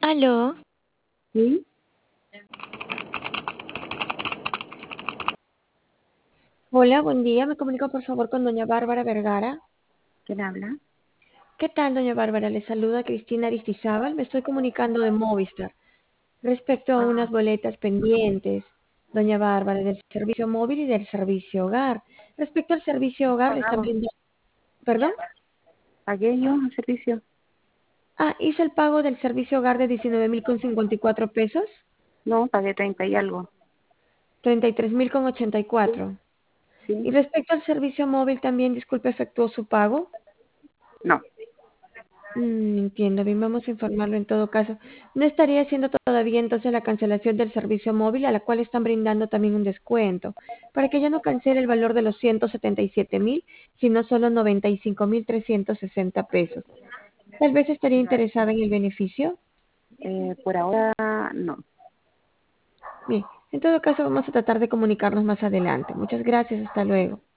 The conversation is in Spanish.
Aló, ¿Sí? Hola, buen día. Me comunico por favor con doña Bárbara Vergara. ¿Quién habla? ¿Qué tal, doña Bárbara? Le saluda Cristina Aristizábal. Me estoy comunicando de Movistar respecto a unas Ah, boletas pendientes, doña Bárbara, del servicio móvil y del servicio hogar. Respecto al servicio hogar, le están pagado. brindando... ¿Perdón? ¿Pagué yo el servicio? Hizo el pago del servicio hogar de 19,54 pesos, No, pagué 30 y algo. 33,84. Y ¿Sí? respecto al servicio móvil también, disculpe, efectuó su pago. No. Entiendo, bien, vamos a informarlo en todo caso. No estaría haciendo todavía entonces la cancelación del servicio móvil, a la cual están brindando también un descuento, para que ya no cancele el valor de los 177,000, sino solo 95,360 pesos. Tal vez estaría interesada en el beneficio. Por ahora no. Bien, en todo caso vamos a tratar de comunicarnos más adelante. Muchas gracias, hasta luego.